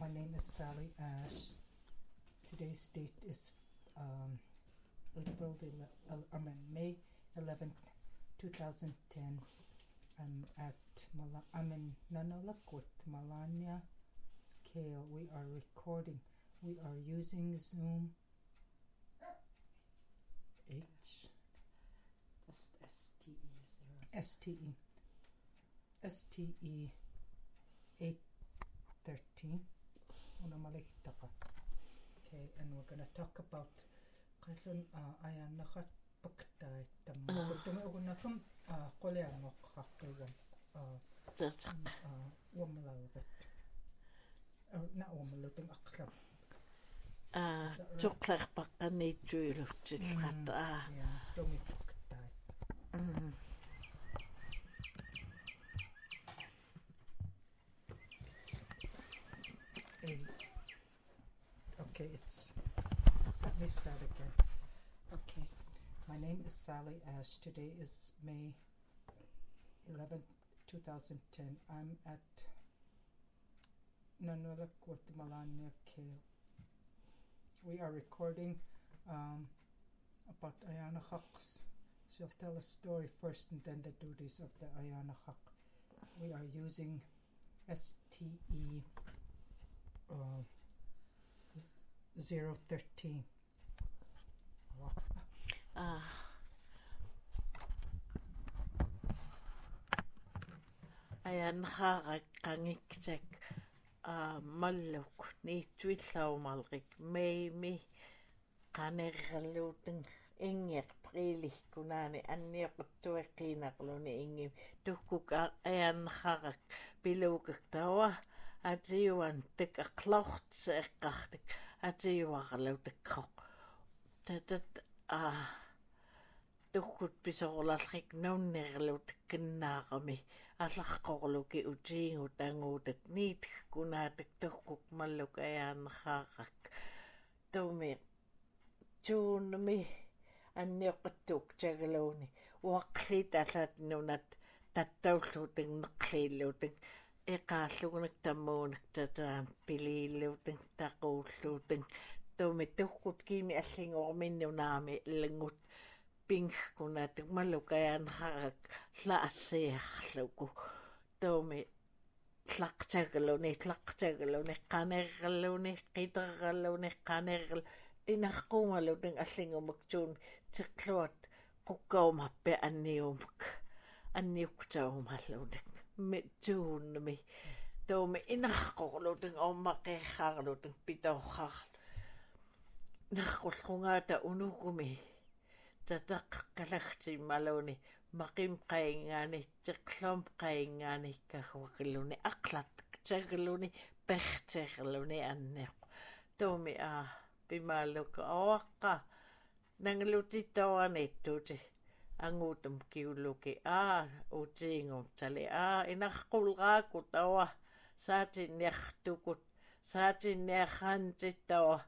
My name is Sally Ash. Today's date is May 11th, 2010. I'm in Nunalak with Melania Kale. We are recording. We are using Zoom H. That's STE 813. Okay, and we're gonna talk about qailun ayan nakhat paktai tamma kutumi ugunakum qoleangoq qaqqiwam wamlalgat na wamlutung aqlam tuqlarpaqqaniitsuilutsilqata tumi paktai Okay, let me start again. Okay. My name is Sally Ash. Today is May 11th, 2010. I'm at Nunalak with Melania Kale. We are recording about Ayana Haqs. She'll tell a story first and then the duties of the Ayana Haq. We are using STE 013. Ayan qangiksak malluk niitsuillaumalrik meimi qanerralluuteng ingiqpriilikkunaani anniquttueqqiinaqluni ingim tuhkuk ayanqaraq piluukaktawa atiuan tekaqlortseeqqartik atiuarlautakkoq tatat tuhkut pisorlalrik naunnerluutakkinnaaqami алларқорлуки утиингут ангуутат нииткунаатак tuhkuk malluk ayaannerraaraq тауми туунми анниоқаттук тагалууни уақлит алаатнунат таттауллуутак неқлииллуутак эқааллугунак таммуунак татаам пилииллуутак тақууллуутак тауми tuhkut кими аллингуорминнунаами илангут пингкунатак маллук ayaannerraaraq лаассиарлуку тауми тлaqtagaluni qanerralluni qiterralluni qanerral inarqumalutang allingumuktuun tiqluat qukkaumarpi anniuktaumallutak mittuunmi taumi inarqorlutang ormaqeerraarlutang pitoorraarlu narqullrungaata unugumi tataqkalagtimmaluni maqim qaingaani tiqlum qaingaani kahuakilluni aqlat tagaluni perterluni anneq tumi pimalluka awaqqa nangalutitauanittuti anguutum kiulluki utiingum tali inarqulraaku tawa saatinniartukut saatinniarrantittawa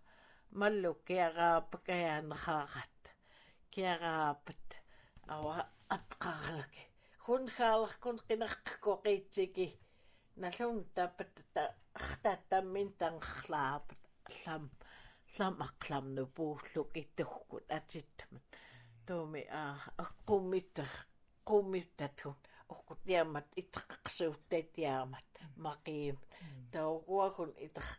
mallukiaraapakayaaneraaqat kiaraapat awa apqarlaki hunhaalarkun qinarqkoqiitsiki nallun tapatta artaattammin tangerlaapat lam aqlamnu puulluki tuhkut atittamat tuumi qummittatun orqutiamat itqaqsuuttatiaamat maqiim tauruakun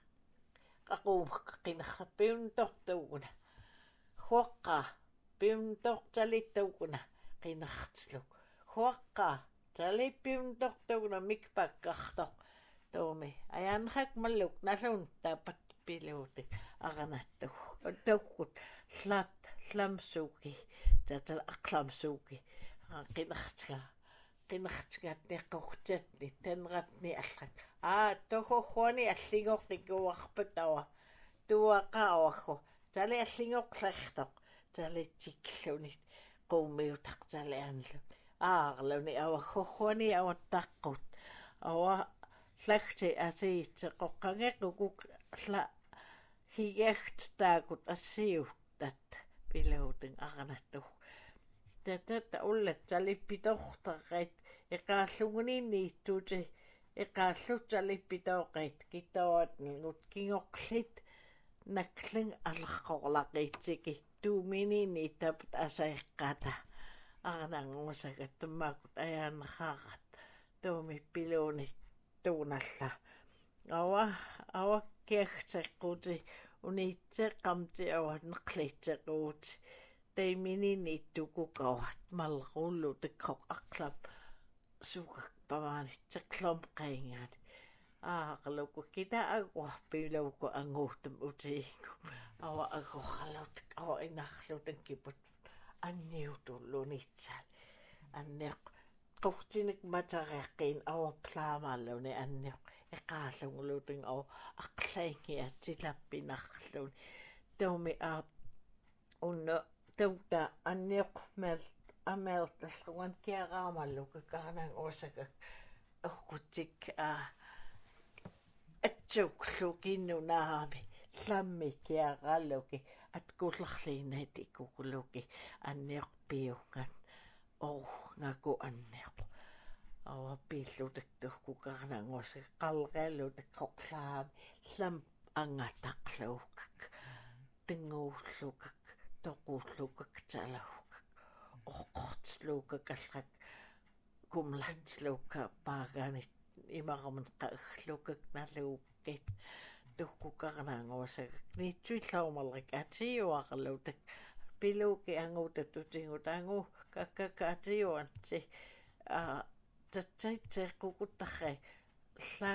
qaqumqinarpiuntortuuguna huaqqa piuntortalittauguna qinartsluk huaqqa talippiuntortuuguna mikpakkartoq tuumi ayanraq malluk nallun tapat piluutik aqanattug tuhkut slamsuuki tatal aqlamsuuki qinartigatniqqortatni tanratni allrat tohorruani allingorqikuarpatawa tuaqaawaggu tali allingorlertoq talitsikklunit qummiutaq talianlu aarluni awagorruani awattaqqut awa llagti asiitseqoqqangequkuk higertstaakut assiuttat piluuteng aqanattug tatata ullat talippitortarrait eqaallunguniniittuuti eqaallutalipitooqit kitaat ningut kingoqlit nakling аллаққорлақиитсики тууминини тапт асаеққата арнангусагат таммаакут аяаннахаарат тууми пилууни тууналла ава киахсеққути униитсеққамти ават неқлиитсеқуути тайминини тукукават маллеруллу такқоқ арлап сукак паваанитсеқлом қаингаат аақалуку китаагуарпилауку ангуутам утиингу ава агоралут ава инарлутан кипут анниутуллунитсал аннеқ qurtinik matariaqqiin aorplaamaalluuni anniq eqaallungulutun au aqlaingiatilappinnarluun tuumi unna tauta anniq mel ameltalluan kiaraamalluka kaanang osakak orkutik atsuqlukinnunaami lammi kiaraalluki atkullarliinati kukuluki anniq piungan ngaku anneq awa pillutaktuhku kaanangosa qalqallutakqoqlaam lam angataqluukak tinguullukak toquullukak talahukak oqqortluukak allaq kumlatsluuka paaganit imarman qaagglukak naluukkit tuhku kaanangosa niitsuillaumalrik atiuaqluutak piluki anguutatutiingutangu kakakaatiuanti tatsaitseqqukutarri la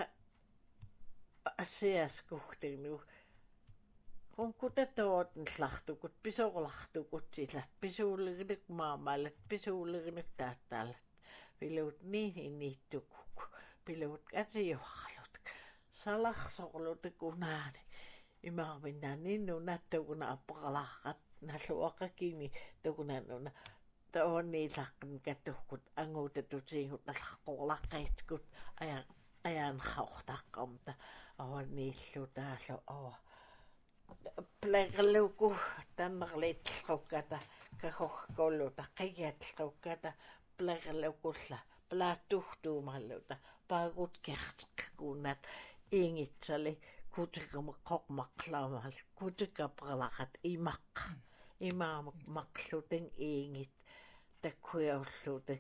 asiaskuhtignu qunqutatoot nlartukut pisoorlartukut sila pisuuliginik maamalat pisuuliginik taattaalat piluut niittukuk piluut atiuarlut salarsorlutik unaani imarminnaninnu nattuguna apparalaarrat nalluaqakimi tugunannuna taonniilaqan katuhkut anguutatutiingut nallarqorlaqqiitkut ajaanhaortaqqamta awanniillutaallu awa plerluku tannerliitlqukkata kahorkolluta qigiatlqukkata plerlukulla plaattuhtuumalluta paagut kerteqkuunat iingitsali kutikamaqormaqlaamal kutikaparlaqat imaqqa imaamak maqluteng iingit takkuiorlutek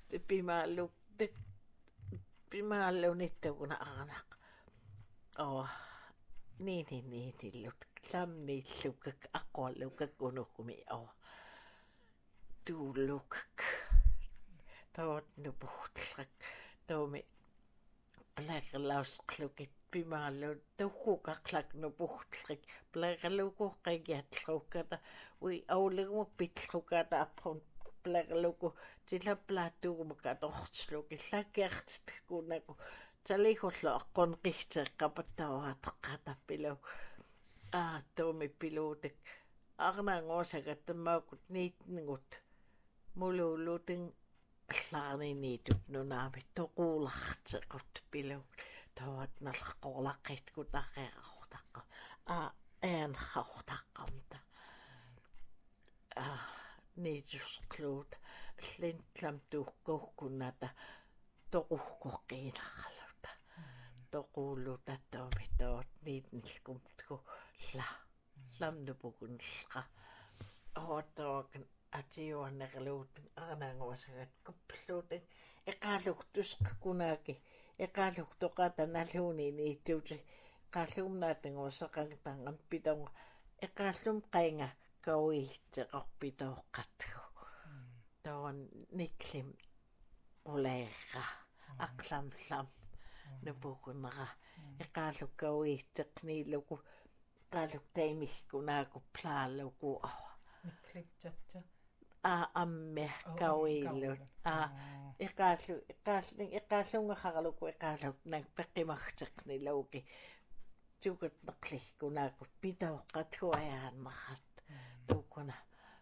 pimaalluunittuguna arnaq niinillut lamniillukak aqquallukak unukkumi tuullukak tavat nupuhtlak taumi plaqlausqlukit pimaallu tuhkukaqlak nupuhtlak plaqaluku qigiatlqukkata ui aulegumuk pitllukata apun plaqaluku tilaplaattugumakaatortluki llakiartitkunaku talihullu aqqonqigteqqapattavaataqatappilu tuumi piluutik arnaanguusagat tammaakut niitningut muluulluting allaarniniitut nunaami toquulartequt piluut tavat nallarqorlaqqitkut aqiaqortaqqa aanhaortaqqamta niitusqluut allintlam tuhkuhkunata toquhkoqqiinarraluta toquulluta taumi tavat niitnilkumtku lamnupukunillqa awattawakan atiuannerluutin arnaanguasagat kupluutin eqaaluktusqkunaaki eqaaluktoqata nalluuni niittuuti qaallumnaatanguassaqangtangam pitonga eqaallum qainga kauiitteqarpitooqqatgu tawan niklim uleerra aqlamlam nupukunera eqaallukauiitteqniiluku qaalluk taimikkunaaku plaalluku nikliktatsa amme kauillut eqaallungaharluku eqaalluk nang peqimarteqniluki tukat naqlikkunaakut pitooqqatku ajaannerrat tuukuna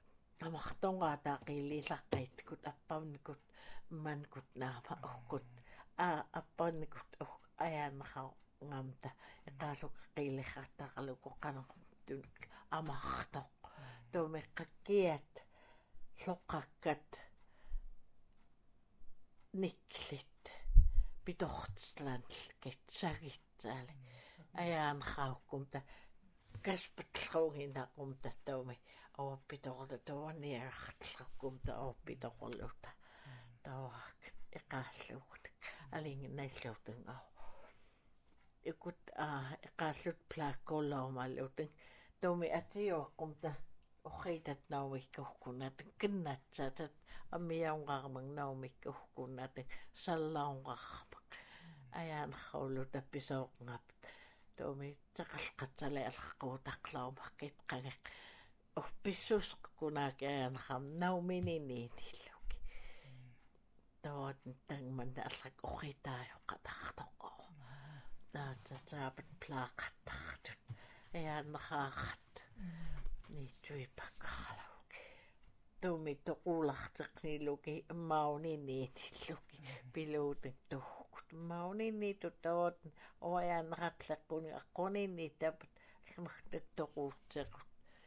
amartongaataaqilliillaqqaitkut appamnikut mankut naama uqqut appamnikut ajaannerrangamta eqaalluk qillirrattaqaluku qanertun amartoq tuumeqqakkiat loqakkat niklit pitortslan kitsagitsaali ajaanqaukkumta kaspatluginaqumta taumi awappitorlu tuaniartarlukkumta awappitorluta tawak iqaalluuqnik alinginnailluutungaa ikut iqaallut plaakkollaumalluutun taumi atiuaqqumta oqitat naumikkuhkunat kinnatsatat ammiaunqarmang naumikkuhkunat sallaunqarmak ajaanqaulluta pisooqngap taumi taqalqatsale alquutaqlaumaqqit qangeq orpissusqkunaak ajaanqam naumininiinilluki tawat tangmanda allaq oqitaajoqqatartoqqo taatsaapet plaaqattartut ajaanneqaaqat niitsuipakkarluki taumi toqularteqniluki mauniniinilluki piluutik tuhkut mauniniitut tawat oajaanneqatleqquni aqquniniitapat allumartak toquutsequt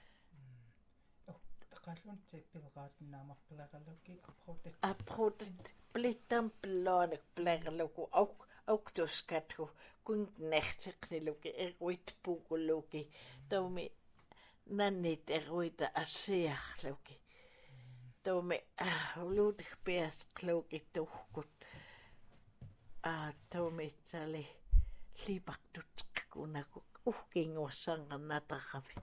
qalluntik pilqaatnaamaqpileqaluki aprutet plittam pillaanik pileqaluku auktuskathu kunknerteqniluki eruit puuqulluki taumi nannit eruita assiarluki taumi uluutik piasqluki tuhkut taumi tsali liipaqtutqkunaku uhkinguassanqannataqami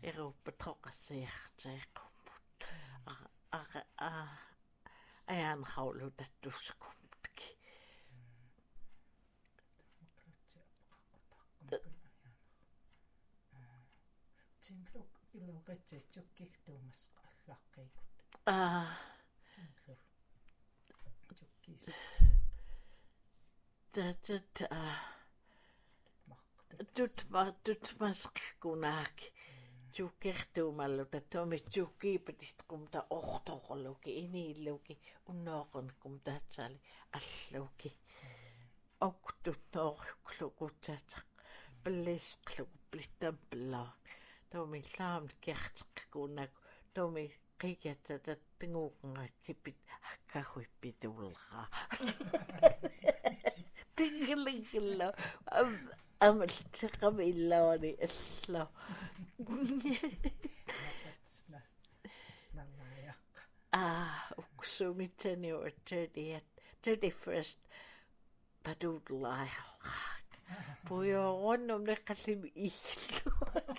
eruuppatroqassiarteeqummut ajaanqaulutattuskumtki tinluk pilqitsitsukkiqtuumas qallaqqikut tinluk tukkis tutmasqkunaak tukkertuumalluta tomi tukkiipatitqumta ortoqorluki iniilluki unnooqunkum taatsali alluki oktutnoorjuklukutsataq pillisqluku plittam pillaa tomi laamni kerteqkunaku tomi qikiatsatat tinguuqngakkipit akkahuippituulraa tingilingilla amaltiqamillaani allau snallayaqqa uksumitani or 31st paduullaajaq puyooronnum neqqallimi illu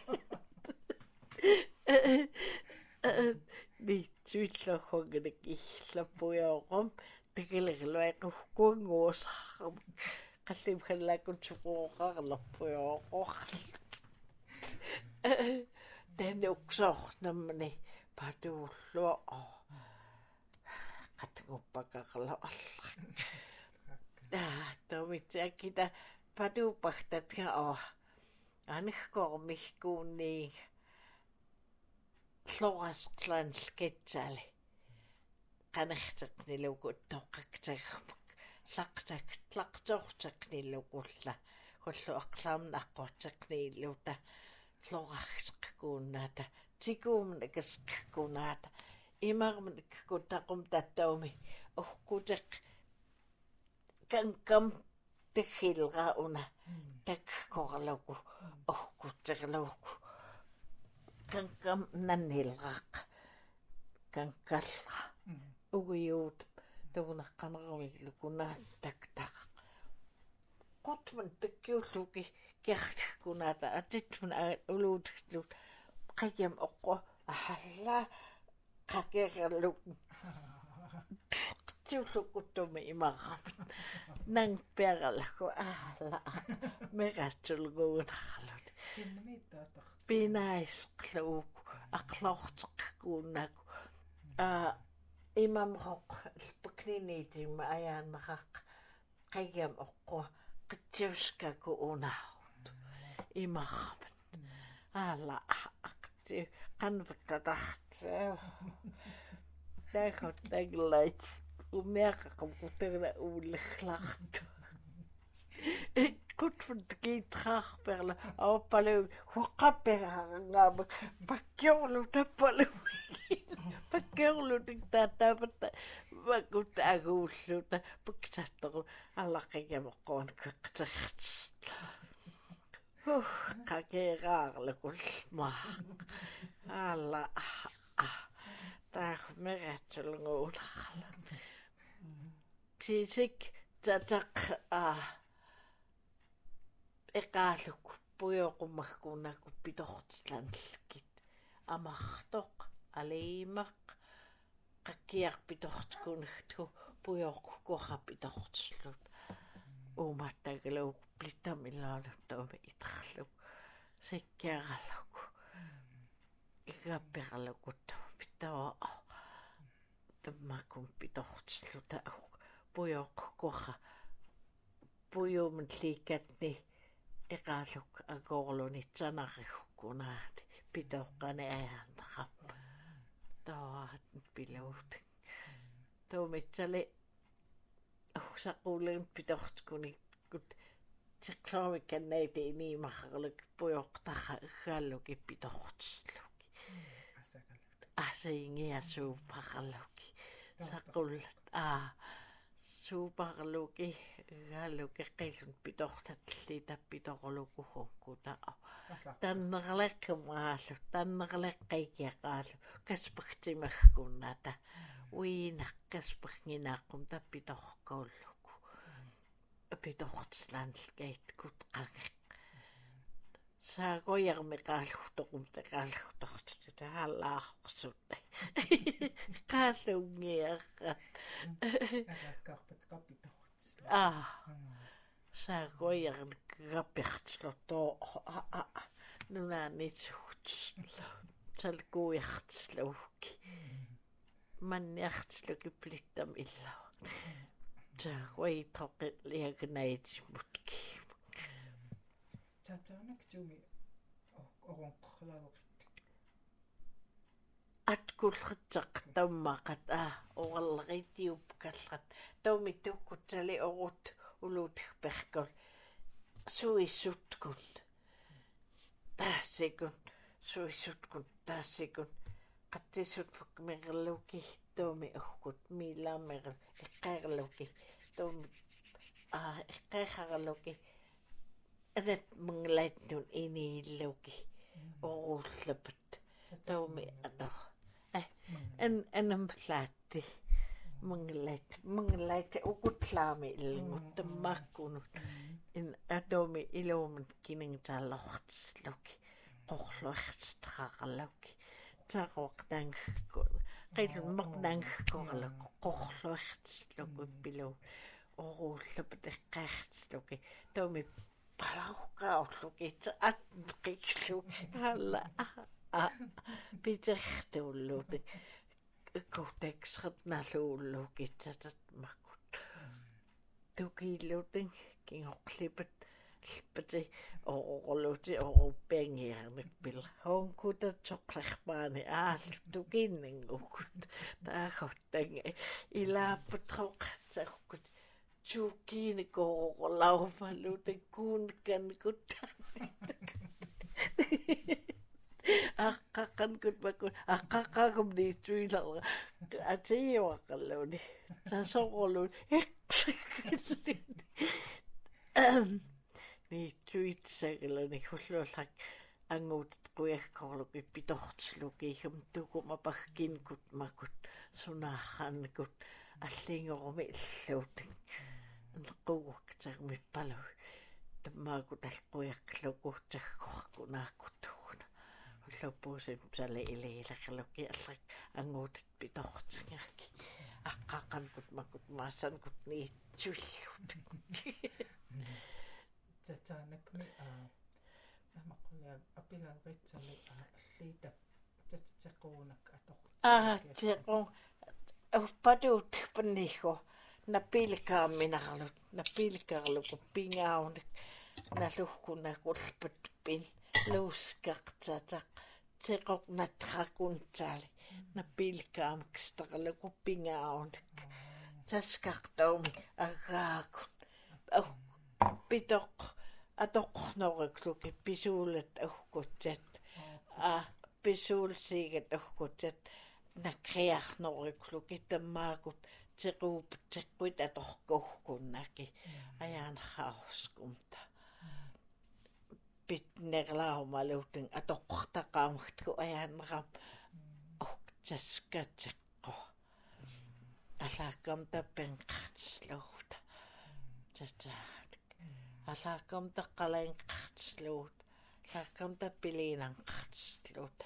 niitsuillerhunginik illappuyoorrum tikilerluaqukkuanguusarrum qallim khallakun suquoqarlerpuyoorqorlu tanuksoornamni patuullua qatnguppaqarlu tomitsaakita patuuppartatka anerkormikkuunniig llorasqlan sketsali qanerteqniluku toqqaktagmak tlaqtorteqnilukulla kullu aqlaamnaqqorteqniilluta llorarseqkuunnaata tikuumnikasqkuunaata imarmnikkutaqum tattaumi orkuteq kankam tikhilrauna takkorluku orkutserluku kankam nannilraq kankalla ugiut tuunaqqanerumiklukunaat taktaq qutman takkiulluki kiartikunaata atitman uluutiklut qayyam oqqo ahalla qakerluk tiullukutumi imarramit nang peralakku ahla meratsulguunarlut pinaisqluuku aqlorteqkuunnaku imamroq spakniniitimma ajaanneraq qayyam oqqo qittiuskaku unaarut imarramit ahla aqti qanvattatartaa Tähot taglait umeaqaqam quterna uullerlartu kutfut kiitraarperla awappalu huqqapperarangaamak pakkiorlu tappalu pakkiorlu tiktaattaapata Makut aguulluta puksattoru allaqqigameqqoon qiqterts. Qakeeraarlukul maa. Alla tää merätsulnguulaqala. Sisik tataq eqaalluk puyoqummarkuunakku pitortlanllkit amartoq aliimaq qakkiarpitortkunigtu puyoqquqapitortlut uumattagaluk plittamillaaluk taume itarluk sikkiaralluk igappiarlukut pittaa tammakun pitortluta puyoqquqa puyumliikatni eqaalluk agoorluni tsanarikkunaani pitoqqani ajaantaqappa taat piluut toomitsali saquulen pitortkuni kut tiqlaamikannaiti inimarluk puyoqtaqa igaalluki pitortluki asiingiasuuparluki saqullat suuparluki igaalluki qillun pitortatlita pitorlukuhunkuta tannerleqqumaallu tannerleqqaikiaqaallu kaspaqtimagkunnata uinaqqaspaqnginaqqum tappitorqaulluku pitortlanlkait kutqageq saagoyarmeqaalluqtoqum taqaalluqtortuta hallaarqsut qaallungiarrat Asakkarpat kapitorts. Saagoyarnik rappiartslutoo nunaanitsuut salkuiartslauki manniartsluki plittam illau saagoitroqit liagnaitismutki Tataanak tuumi oronqorlaavaqit. atkullertaq tammaqat oralleritiup kallrat taumittuqkutsali orut uluutperkol suissutkun taassikun suissutkun taassikun qattissutfuk merluki tomi uhkut miilaammer eqqaarluki tomi eqqaarluki adat manglaitun iniilluki oruullapat tomi ato enam plaatti manglait ukutlaami ilnguttammakkunut in atomi ilumun kiningtaalortsluki qorluartstraqarluki taqoqtangku qillun maqnangkorluk qorluartsluku pilu oruullapat eqqaartsluki tomi palauqaulluki atqillu alla pitertuulluti kohtaksrat naluullukitsatat makut tukiillutin kingoqlipat lpati oruluti oruppengiarnik pil honkuta soqlarpaani tukinningukut taaqottang ilaaputroq chukiini korolaumallutin kuunkannikut aqqaqqankut makun aqqaqqaqum niitsuilalla atiiwaqalluni tasoqolun niitsuitsagalluni hulluallaq anguutat quiakkorluki pitortluki tukumapagkinkut makut sunaarraannakut аллингорми иллуутин неқугуктармиппалу таммаакут аллуяққлукуутсаггоркунааккуттугуна уллуппуусим сали илиилақлуки аллак ангуутит питортингерки аққақанкут макут маасанкут ниитсуллут Tataanak амаққуя апилааритсали аллиита тататеқуунак аторт теқо Uppatuut panniho napilkaarluku pingaaunik naluhkuna kulpatpin luuskaqtataq teqoq natrakuntaali napilkaamikstaqaluku pingaaunik taskaqtaumi agaakun pitoq atoqnorikluki pisuulat uhkutsat pisuulsiigat uhkutsat nakriarnorikluki tammaakut tequit atorkuunnaki ajaanarhauskumta pitnerlaumaluuten atoqtaqaamutku ajaanneram taskatseqqo алааккамта пенқартслуут тата алааккамта қалаинқартслуут алааккамта пилиинанқартслуут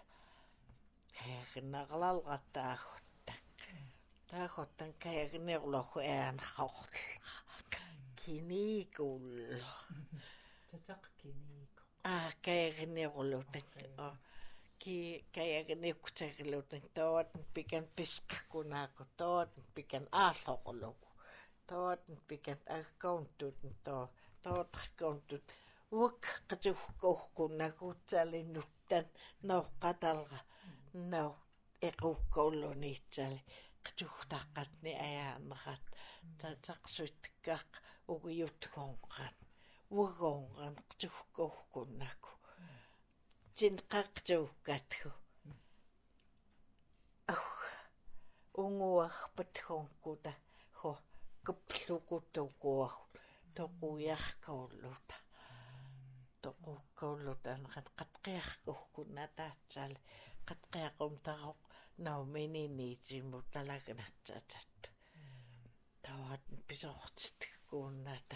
хаагнарлалгаттаагутта тааготтан каагнерлоху аанахорла киникул татақ кинико каагнерлутак каягнеуктагилутэн тоотн пикан пискакунаako тоотн пикан ааллоqullugu тоотн пикан аггаунтутэн тоотаккаунтут уак qatuhkuuqqunnaguutsaalinnuttan nooqqatalra noo equukkaulluuniitsali qatuhtaqqatni ajaanerat tataqsuitkaq ugiyutgoonqan uagoonqan qatuhkuuqqunnaku tinqaqtuukkathu unguarpathuunkuta ho kuplukutukuarut toquyarkaulluta toqukkaulut anqat qatqiarkuhkunnataatsaali qatqiaqumtaroq naumininiitimut talagnatsat tawat pisortitkuunnata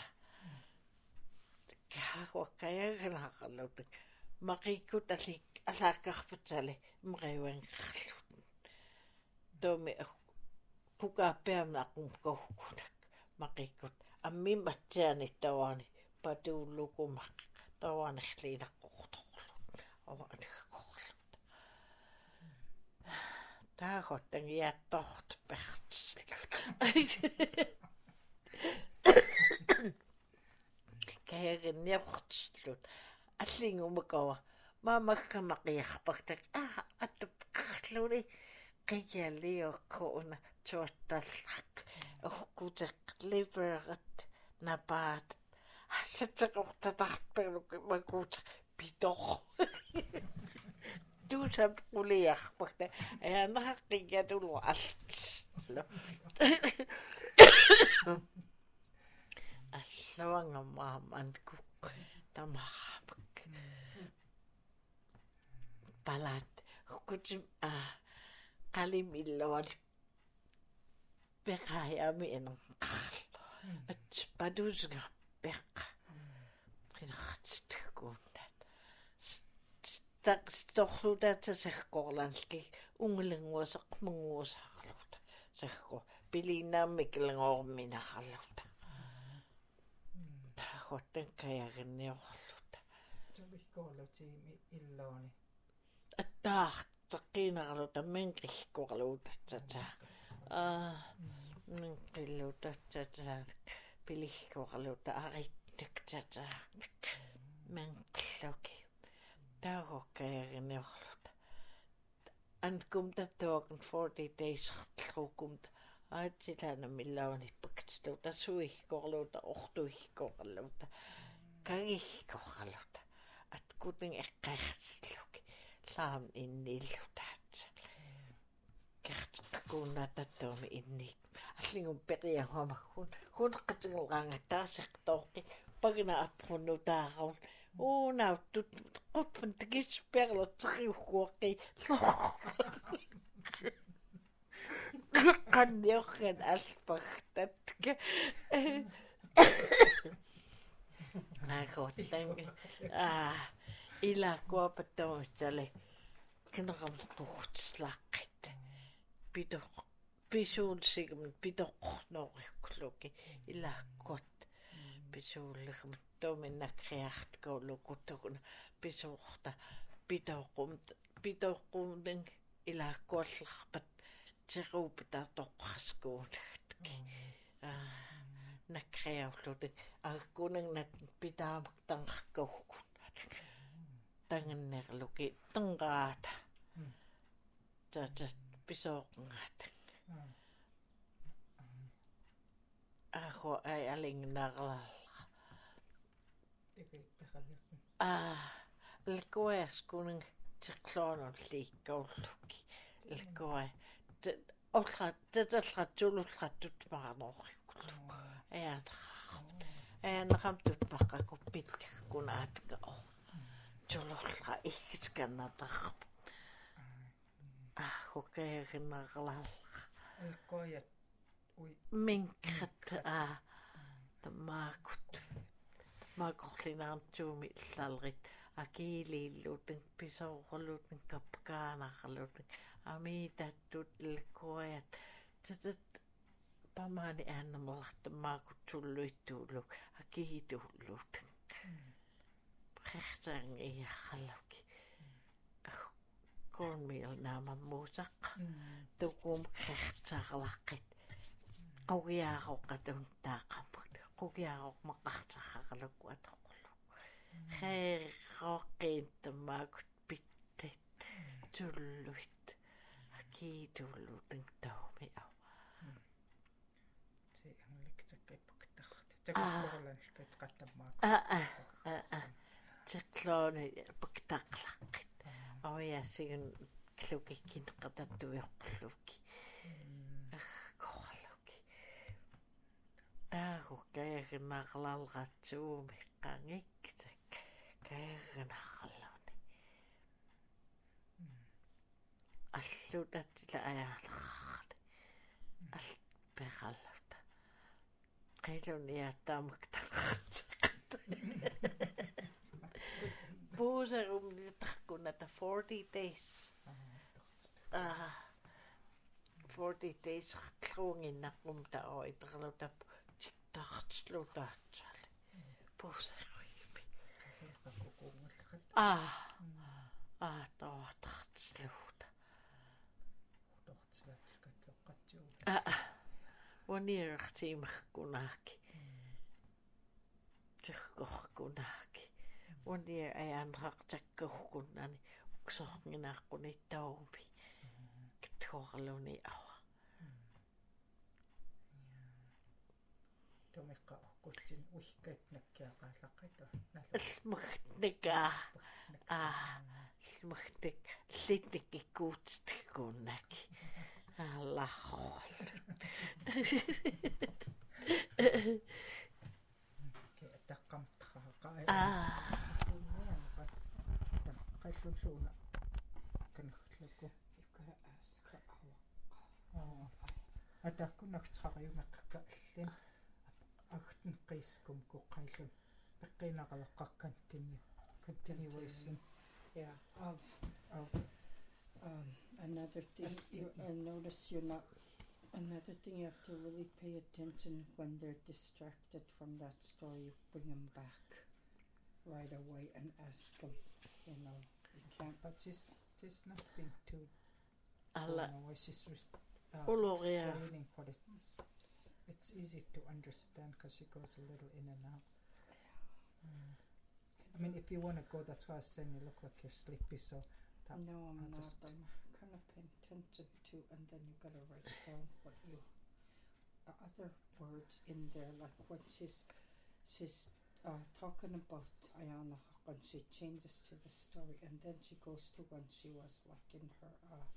kaaqayagnaqallut maqikkut алааккарпутсали мериванqarlut томи кукааппиамнааққум коуккунак маqikkut аммиматсиани таваани патууллукумақ таваанерлиинаққорторлу аваанаккорлут тааготтан яаттort пертсилак каягнеортслут аллингумакава маамаккамақиарпартак атупқарлуни қиялиоккуна туатталлак оркутеқ ливерат напаат ассатсақортатарперлук макуут питор тусап улиарпарта аянаққиятулу аллу аллавангамааманку тамарапак палат хукутим қалимиллуали пекаями энерқарл ат падусга пеқ қинартиккууннат стақсторлутаатсаққорлански унгулангуасеқ мунгуусаарлута саққо пилинааммикилангоорминарарлута тахоттан каягнеорлута туликкорлутиими иллоони аттаартеққинарлута менқиккорлуутатсата менқиллутатсата пиликкорлута ариттактата менқиллуки таагоккаягнеорлута анкумтаттуакн 40 days тлукумта аатсилаана миллауниппактилута суиккорлута ортуиккорлута кагиккорлута аткутин эққарсиллуки лаам инниллутаат кертеккууннаататтууми инник аллингум пеқиагамаггун хунеққатингелгаангаттаасеқторқи пагина аппруннутаарун уунауттут қутпан тагисперлертериуккуаққи канниорхан алпартатка наготланг илаккуапаттамутсали кинерамтугтслааққит пито писуулсигм питоқнорикклуки илааккуат писууллигм томиннакриарткаулукуттукуна писуурта питоққумнин илааккуалларпат теруупитаартоққаскуунагтки накриауллутик агкунагнат питаамактанркаугкун тангиннерлуки тенгаата тата писооқнгаата ахо ай алингнарлаа лкуяскунин теқлоонерлииккауллуки лкуя Olqa tatallratsululqattut maarnoorrikkullu. Ayanaqamtut maqqakuppillakkunaatka tulurra ikkitskannatarrap. Hokkeerinarlaalla. Koyat ui minkrat tamaakut maakorlinaartuumi illalrit akiiliilluuten pisoorluuten kapkaanarluuten amiitattut ilkoajat tatat pamaani aannamerlarta maakut sulluittuullu akiituulluuten qertaang iarraluki cornmeal naamammuusaqqa tukum qertaarlaqqit qugiaaroqqatun taaqammut qugiaaroq maqartarrarlukku atoqullu qeerroqqintammaakut pittet tulluit akiitulluten taumi au se angliksakkaipaktarta takorlanskait qattammaak tiqlooni paktaqlaqqit oyaasigun klukikkin qatattuiorqulluki korluki qeerinarlalratsuumi qangiktak qeerinarralluni аллутатсила аяалеррарни алпераллута qiluniattaamuk taqartaqat puusarumnitarkunata 40 days 40 days qluunginnaqum taoiterlutap tiktartslutaatsali puusaruimi toortartsluuta waniirtiimarkunaaki tirkorkunaaki waniir ajaanraqtakkurkunnani uksornginaaqqunittaumi kittuarluni awa tomiqqa orqutsin uikkaitnakkiaqaallaqqitu almagnikaa almagnik litnik ikkuuttikkuunnaki алларрол таққамтраақаа qallulluuna канерлуку икка ааска аваққа атаккунактараюмеққакка аллин агтэн қискум коққайлун пеққинақалеққаркантинни continuation of another thing I notice you're not another thing you have to really pay attention when they're distracted from that story. You bring them back right away and ask them, you know, you can't. But she's not being too she's explaining what it's easy to understand because she goes a little in and out. I mean, if you want to go, that's why I was saying you look like you're sleepy, so no, I'm not. I'm kind of paying attention to, and then you gotta write down what you other words in there, like when she's talking about Ayana when she changes to the story, and then she goes to when she was like in her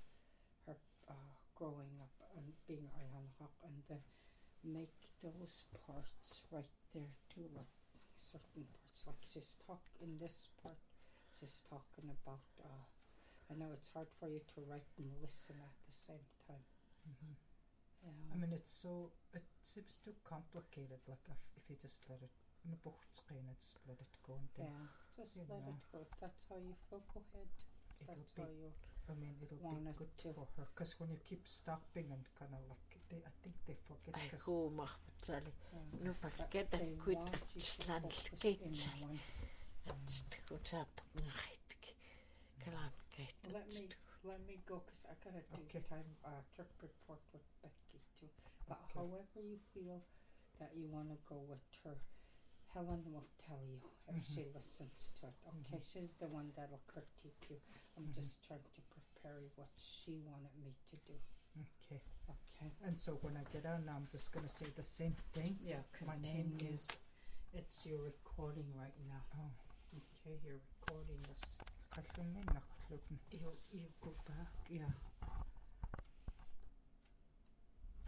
growing up and being Ayana, and then make those parts right there too, like certain parts, like she's in this part, she's talking about. I know it's hard for you to write and listen at the same time. I mean, it seems too complicated. Like if you just let it, just let it go. And then, just let it go. If that's how you feel, go ahead. That's how you. I mean, it'll be good for her because when you keep stopping and kind of like, I think they forget. No forget that quit slanskate. Let me go because I gotta do trip report with Becky too. But however you feel that you want to go with her, Helen will tell you if she listens to it. Okay, she's the one that'll critique you. I'm just trying to prepare what she wanted me to do. Okay. And so when I get on, I'm just gonna say the same thing. Yeah. My name is. It's your recording right now. Oh. Okay, you're recording this. You go back. Yeah.